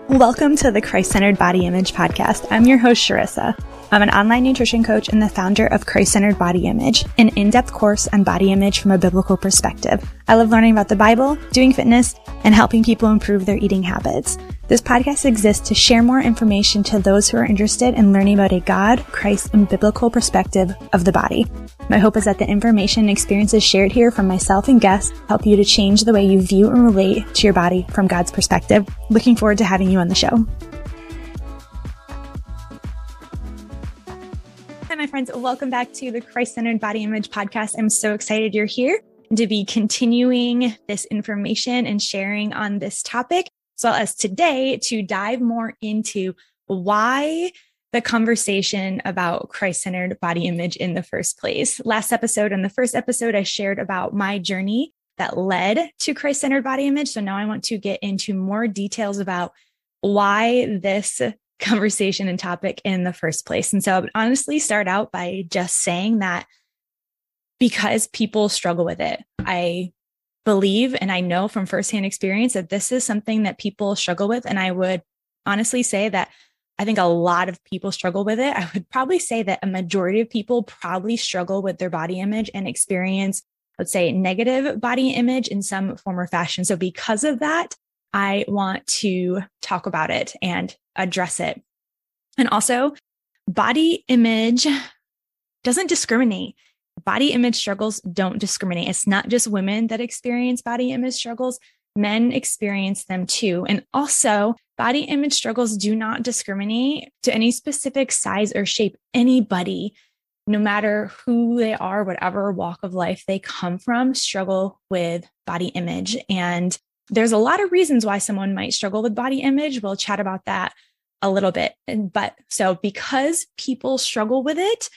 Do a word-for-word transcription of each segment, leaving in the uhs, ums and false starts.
Welcome to the Christ-Centered Body Image Podcast. I'm your host, Sharissa. I'm an online nutrition coach and the founder of Christ-Centered Body Image, an in-depth course on body image from a biblical perspective. I love learning about the Bible, doing fitness, and helping people improve their eating habits. This podcast exists to share more information to those who are interested in learning about a God, Christ, and biblical perspective of the body. My hope is that the information and experiences shared here from myself and guests help you to change the way you view and relate to your body from God's perspective. Looking forward to having you on the show. Hi, my friends. Welcome back to the Christ-Centered Body Image Podcast. I'm so excited you're here to be continuing this information and sharing on this topic, as well as today to dive more into why the conversation about Christ-centered body image in the first place. Last episode, in the first episode, I shared about my journey that led to Christ-centered body image. So now I want to get into more details about why this conversation and topic in the first place. And so I would honestly start out by just saying that because people struggle with it, I believe and I know from firsthand experience that this is something that people struggle with. And I would honestly say that I think a lot of people struggle with it. I would probably say that a majority of people probably struggle with their body image and experience, let's say, negative body image in some form or fashion. So because of that, I want to talk about it and address it. And also, body image doesn't discriminate. Body image struggles don't discriminate. It's not just women that experience body image struggles. Men experience them too. And also, body image struggles do not discriminate to any specific size or shape. Anybody, no matter who they are, whatever walk of life they come from, struggle with body image. And there's a lot of reasons why someone might struggle with body image. We'll chat about that a little bit. But so because people struggle with it,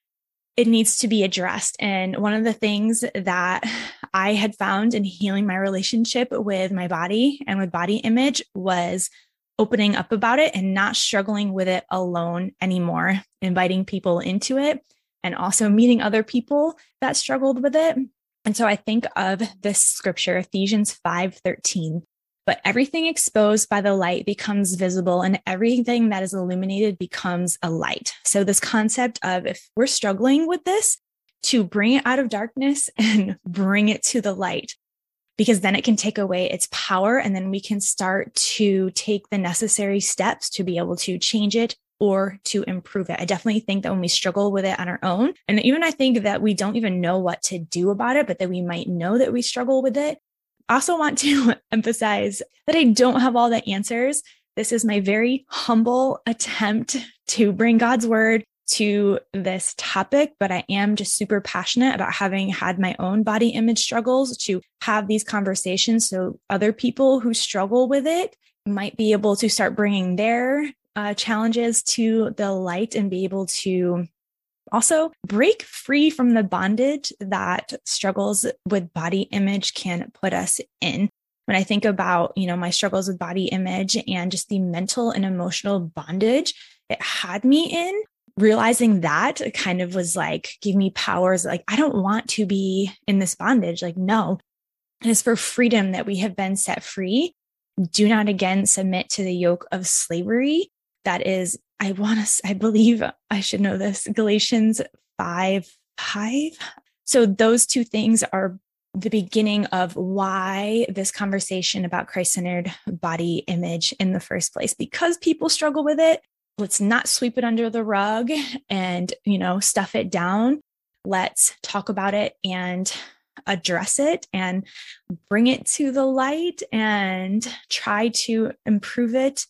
it needs to be addressed. And one of the things that I had found in healing my relationship with my body and with body image was opening up about it and not struggling with it alone anymore, inviting people into it and also meeting other people that struggled with it. And so I think of this scripture, Ephesians five thirteen, but everything exposed by the light becomes visible and everything that is illuminated becomes a light. So this concept of if we're struggling with this, to bring it out of darkness and bring it to the light, because then it can take away its power and then we can start to take the necessary steps to be able to change it or to improve it. I definitely think that when we struggle with it on our own, and even I think that we don't even know what to do about it, but that we might know that we struggle with it. I also want to emphasize that I don't have all the answers. This is my very humble attempt to bring God's word to this topic, but I am just super passionate about having had my own body image struggles to have these conversations so other people who struggle with it might be able to start bringing their uh, challenges to the light and be able to also break free from the bondage that struggles with body image can put us in. When I think about, you know, my struggles with body image and just the mental and emotional bondage it had me in, realizing that it kind of was like, give me powers. Like, I don't want to be in this bondage. Like, no, it is for freedom that we have been set free. Do not again submit to the yoke of slavery. That is, I want to, I believe I should know this, Galatians five, five. So those two things are the beginning of why this conversation about Christ-centered body image in the first place, because people struggle with it. Let's not sweep it under the rug and, you know, stuff it down. Let's talk about it and address it and bring it to the light and try to improve it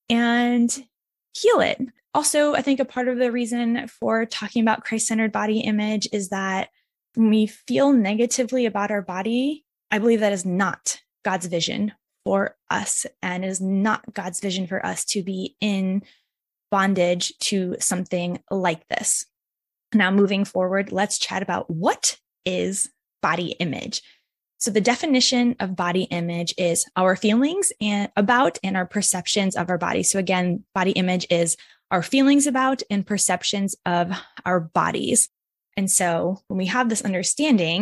and heal it. Also, I think a part of the reason for talking about Christ-centered body image is that when we feel negatively about our body, I believe that is not God's vision for us and is not God's vision for us to be in bondage to something like this. Now, moving forward, let's chat about what is body image. So the definition of body image is our feelings and about and our perceptions of our body. So again, body image is our feelings about and perceptions of our bodies. And so when we have this understanding,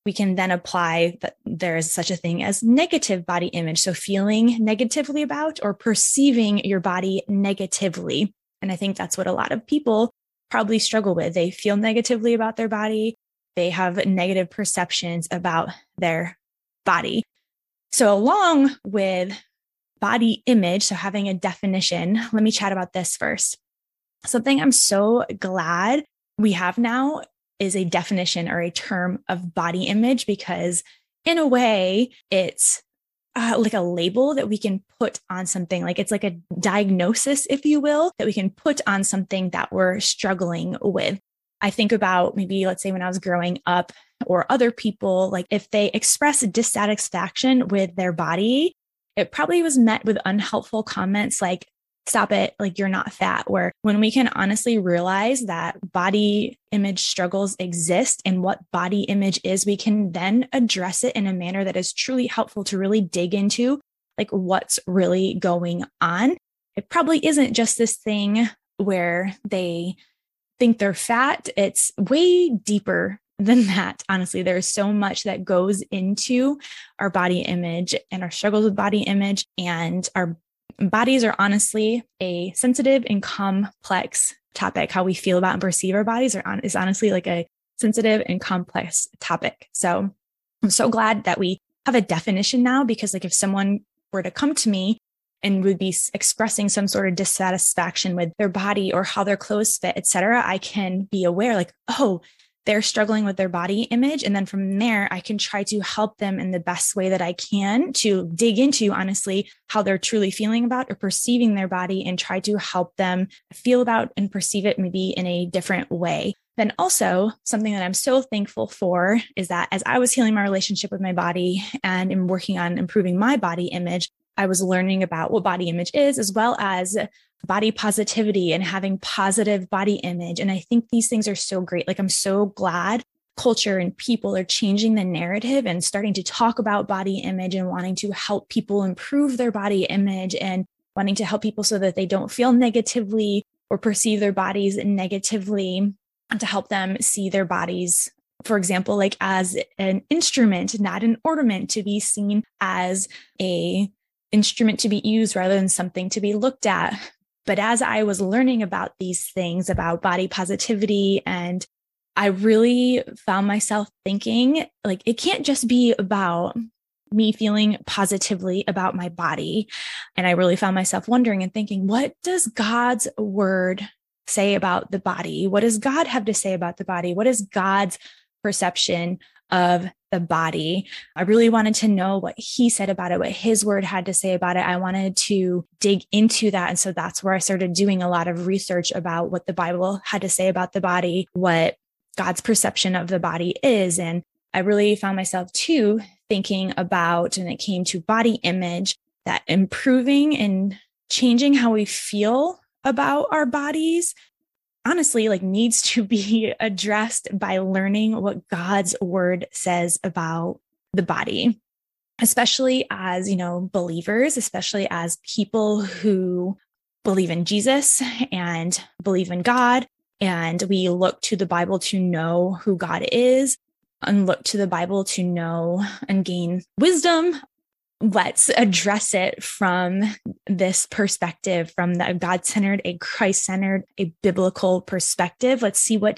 we can then apply that there is such a thing as negative body image. So feeling negatively about or perceiving your body negatively. And I think that's what a lot of people probably struggle with. They feel negatively about their body. They have negative perceptions about their body. So along with body image, so having a definition, let me chat about this first. Something I'm so glad we have now is a definition or a term of body image, because in a way it's uh, like a label that we can put on something. Like it's like a diagnosis, if you will, that we can put on something that we're struggling with. I think about maybe, let's say when I was growing up, or other people, like if they express dissatisfaction with their body, it probably was met with unhelpful comments like, stop it, like you're not fat. Where when we can honestly realize that body image struggles exist and what body image is, we can then address it in a manner that is truly helpful to really dig into like what's really going on. It probably isn't just this thing where they think they're fat. It's way deeper than that. Honestly, there's so much that goes into our body image and our struggles with body image, and our bodies are honestly a sensitive and complex topic. How we feel about and perceive our bodies are on, is honestly like a sensitive and complex topic. So I'm so glad that we have a definition now, because like if someone were to come to me and would be expressing some sort of dissatisfaction with their body or how their clothes fit, et cetera, I can be aware like, oh, they're struggling with their body image. And then from there, I can try to help them in the best way that I can to dig into, honestly, how they're truly feeling about or perceiving their body, and try to help them feel about and perceive it maybe in a different way. Then also something that I'm so thankful for is that as I was healing my relationship with my body and am working on improving my body image, I was learning about what body image is, as well as body positivity and having positive body image. And I think these things are so great. Like I'm so glad culture and people are changing the narrative and starting to talk about body image and wanting to help people improve their body image and wanting to help people so that they don't feel negatively or perceive their bodies negatively, and to help them see their bodies, for example, like as an instrument, not an ornament, to be seen as a instrument to be used rather than something to be looked at. But as I was learning about these things, about body positivity, and I really found myself thinking, like, it can't just be about me feeling positively about my body. And I really found myself wondering and thinking, what does God's word say about the body? What does God have to say about the body? What is God's perception of the body? I really wanted to know what he said about it, what his word had to say about it. I wanted to dig into that. And so that's where I started doing a lot of research about what the Bible had to say about the body, what God's perception of the body is. And I really found myself too thinking about, when it came to body image, that improving and changing how we feel about our bodies honestly like needs to be addressed by learning what God's word says about the body, especially as, you know, believers, especially as people who believe in Jesus and believe in God. And we look to the Bible to know who God is, and look to the Bible to know and gain wisdom. Let's address it from this perspective, from the God-centered, a Christ-centered, a biblical perspective. Let's see what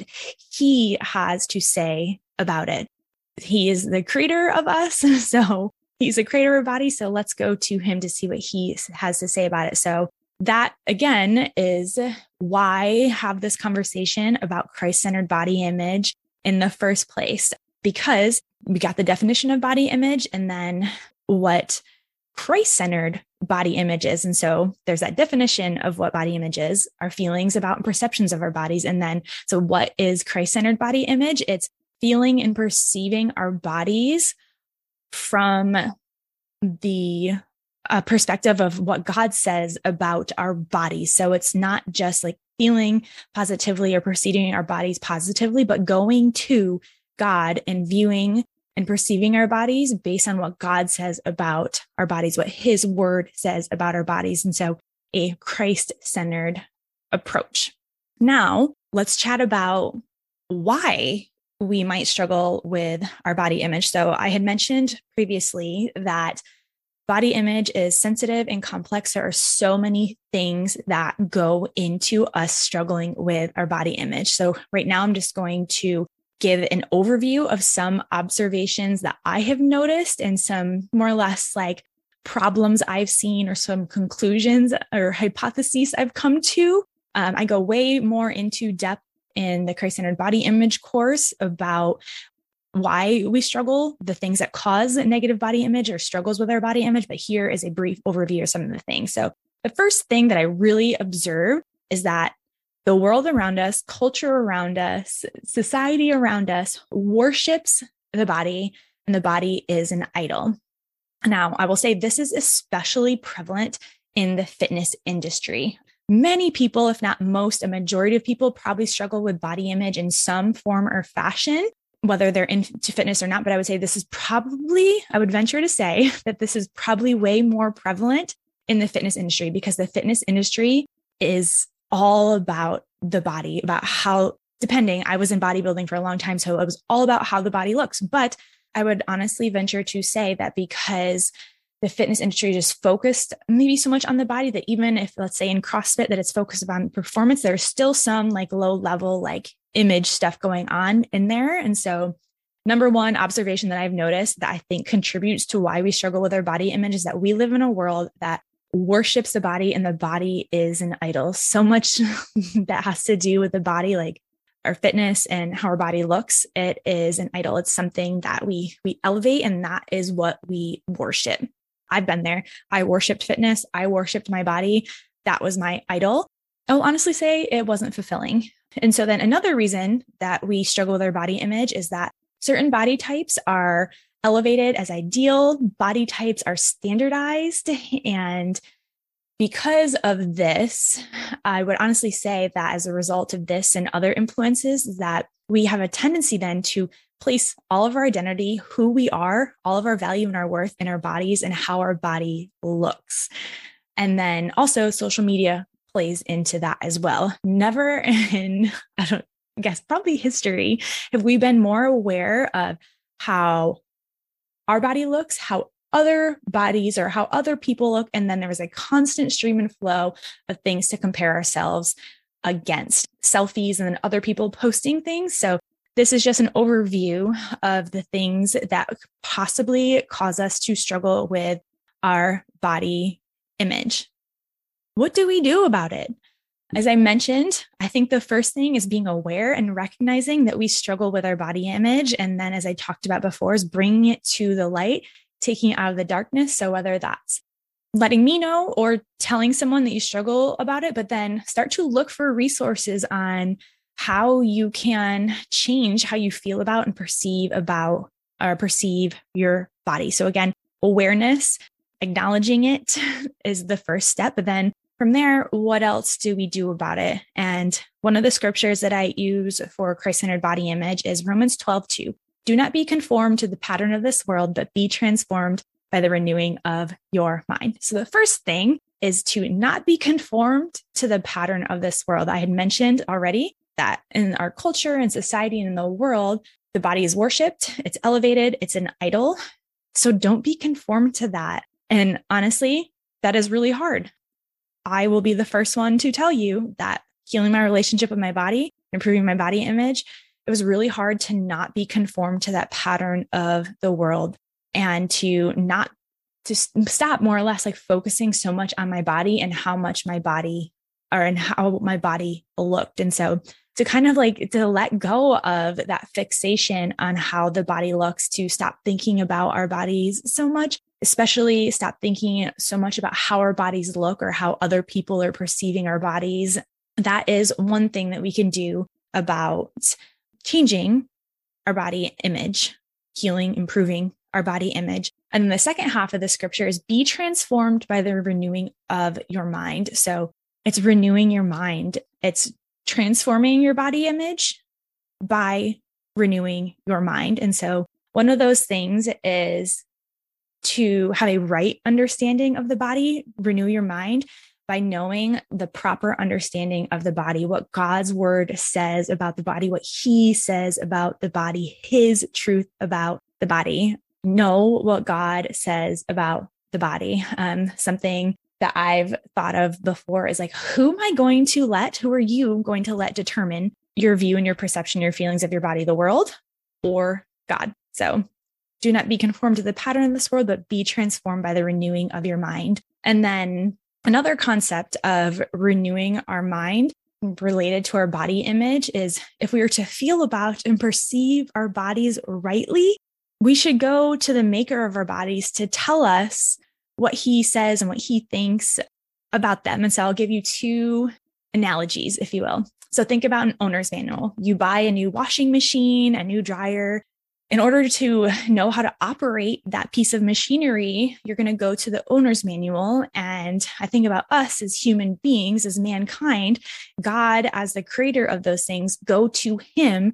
he has to say about it. He is the creator of us, so he's the creator of body. So let's go to him to see what he has to say about it. So that, again, is why have this conversation about Christ-centered body image in the first place, because we got the definition of body image and then what Christ-centered body image is. And so there's that definition of what body image is, our feelings about and perceptions of our bodies. And then, so what is Christ-centered body image? It's feeling and perceiving our bodies from the uh, perspective of what God says about our bodies. So it's not just like feeling positively or perceiving our bodies positively, but going to God and viewing and perceiving our bodies based on what God says about our bodies, what his word says about our bodies. And so a Christ-centered approach. Now let's chat about why we might struggle with our body image. So I had mentioned previously that body image is sensitive and complex. There are so many things that go into us struggling with our body image. So right now, I'm just going to give an overview of some observations that I have noticed and some more or less like problems I've seen or some conclusions or hypotheses I've come to. Um, I go way more into depth in the Christ-centered body image course about why we struggle, the things that cause negative body image or struggles with our body image. But here is a brief overview of some of the things. So the first thing that I really observe is that the world around us, culture around us, society around us worships the body, and the body is an idol. Now, I will say this is especially prevalent in the fitness industry. Many people, if not most, a majority of people probably struggle with body image in some form or fashion, whether they're into fitness or not. But I would say this is probably, I would venture to say that this is probably way more prevalent in the fitness industry, because the fitness industry is all about the body, about how, depending, I was in bodybuilding for a long time, so it was all about how the body looks. But I would honestly venture to say that because the fitness industry is just focused maybe so much on the body, that even if, let's say in CrossFit, that it's focused on performance, there's still some like low level, like image stuff going on in there. And so number one observation that I've noticed that I think contributes to why we struggle with our body image is that we live in a world that worships the body, and the body is an idol. So much that has to do with the body, like our fitness and how our body looks, it is an idol. It's something that we we elevate, and that is what we worship. I've been there. I worshiped fitness. I worshiped my body. That was my idol. I'll honestly say it wasn't fulfilling. And so then another reason that we struggle with our body image is that certain body types are elevated as ideal. Body types are standardized. And because of this, I would honestly say that as a result of this and other influences, that we have a tendency then to place all of our identity, who we are, all of our value and our worth in our bodies and how our body looks. And then also social media plays into that as well. Never in, I don't I guess, probably history, have we been more aware of how our body looks, how other bodies or how other people look. And then there was a constant stream and flow of things to compare ourselves against, selfies and then other people posting things. So this is just an overview of the things that possibly cause us to struggle with our body image. What do we do about it? As I mentioned, I think the first thing is being aware and recognizing that we struggle with our body image. And then, as I talked about before, is bringing it to the light, taking it out of the darkness. So whether that's letting me know or telling someone that you struggle about it, but then start to look for resources on how you can change how you feel about and perceive about or perceive your body. So again, awareness, acknowledging it is the first step. But then from there, what else do we do about it? And one of the scriptures that I use for Christ-centered body image is Romans twelve two. Do not be conformed to the pattern of this world, but be transformed by the renewing of your mind. So the first thing is to not be conformed to the pattern of this world. I had mentioned already that in our culture and society and in the world, the body is worshiped, it's elevated, it's an idol. So don't be conformed to that. And honestly, that is really hard. I will be the first one to tell you that healing my relationship with my body, improving my body image, it was really hard to not be conformed to that pattern of the world and to not to stop more or less like focusing so much on my body and how much my body or and how my body looked. And so to kind of like to let go of that fixation on how the body looks, to stop thinking about our bodies so much, especially stop thinking so much about how our bodies look or how other people are perceiving our bodies. That is one thing that we can do about changing our body image, healing, improving our body image. And then the second half of the scripture is be transformed by the renewing of your mind. So it's renewing your mind. It's transforming your body image by renewing your mind. And so one of those things is to have a right understanding of the body, renew your mind. by knowing the proper understanding of the body, what God's word says about the body, what he says about the body, his truth about the body. Know what God says about the body. Um, something that I've thought of before is like, who am I going to let, who are you going to let determine your view and your perception, your feelings of your body, the world, or God? So do not be conformed to the pattern of this world, but be transformed by the renewing of your mind. And then another concept of renewing our mind related to our body image is if we were to feel about and perceive our bodies rightly, we should go to the maker of our bodies to tell us what he says and what he thinks about them. And so I'll give you two analogies, if you will. So think about an owner's manual. You buy a new washing machine, a new dryer. In order to know how to operate that piece of machinery, you're going to go to the owner's manual. And I think about us as human beings, as mankind, God, as the creator of those things, go to him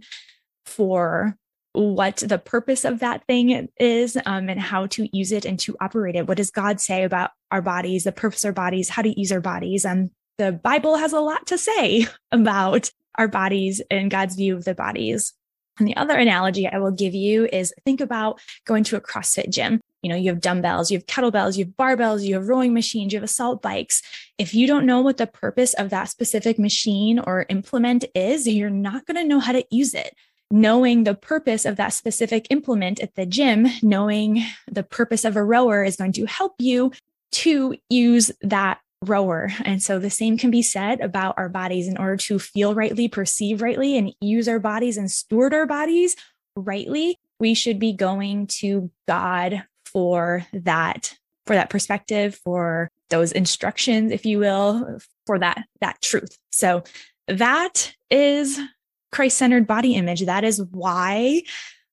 for what the purpose of that thing is, um, and how to use it and to operate it. What does God say about our bodies, the purpose of our bodies, how to use our bodies? Um, the Bible has a lot to say about our bodies and God's view of the bodies. And the other analogy I will give you is think about going to a CrossFit gym. You know, you have dumbbells, you have kettlebells, you have barbells, you have rowing machines, you have assault bikes. If you don't know what the purpose of that specific machine or implement is, you're not going to know how to use it. Knowing the purpose of that specific implement at the gym, knowing the purpose of a rower is going to help you to use that rower. And so the same can be said about our bodies. In order to feel rightly, perceive rightly, and use our bodies and steward our bodies rightly, we should be going to God for that, for that perspective, for those instructions, if you will, for that, that truth. So that is Christ-centered body image. That is why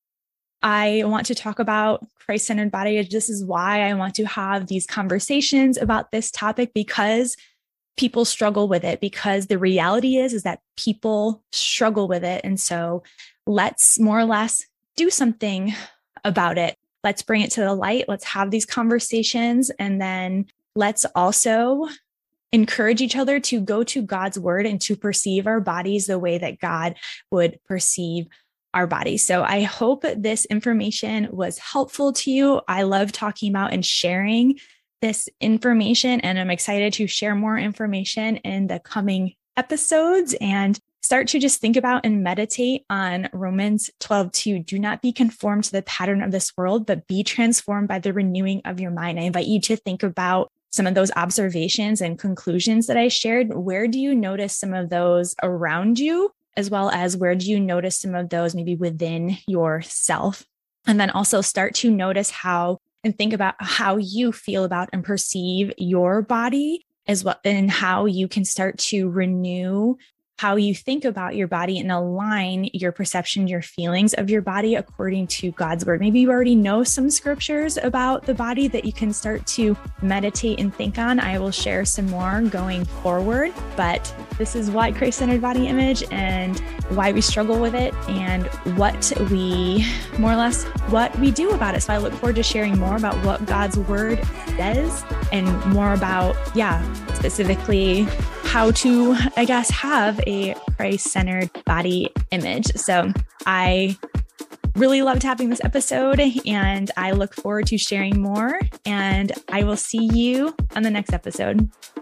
I want to talk about Christ-centered body image. This is why I want to have these conversations about this topic, because people struggle with it, because the reality is, is that people struggle with it. And so let's more or less do something about it. Let's bring it to the light. Let's have these conversations. And then let's also encourage each other to go to God's word and to perceive our bodies the way that God would perceive our bodies. So I hope this information was helpful to you. I love talking about and sharing this information, and I'm excited to share more information in the coming episodes and start to just think about and meditate on Romans twelve two. Do not be conformed to the pattern of this world, but be transformed by the renewing of your mind. I invite you to think about some of those observations and conclusions that I shared. Where do you notice some of those around you? As well as where do you notice some of those maybe within yourself? And then also start to notice how and think about how you feel about and perceive your body as well, and how you can start to renew how you think about your body and align your perception, your feelings of your body according to God's word. Maybe you already know some scriptures about the body that you can start to meditate and think on. I will share some more going forward, but this is why Christ-centered body image and why we struggle with it and what we, more or less, what we do about it. So I look forward to sharing more about what God's word says and more about, yeah, specifically how to, I guess, have a Christ-centered body image. So I really loved having this episode, and I look forward to sharing more, and I will see you on the next episode.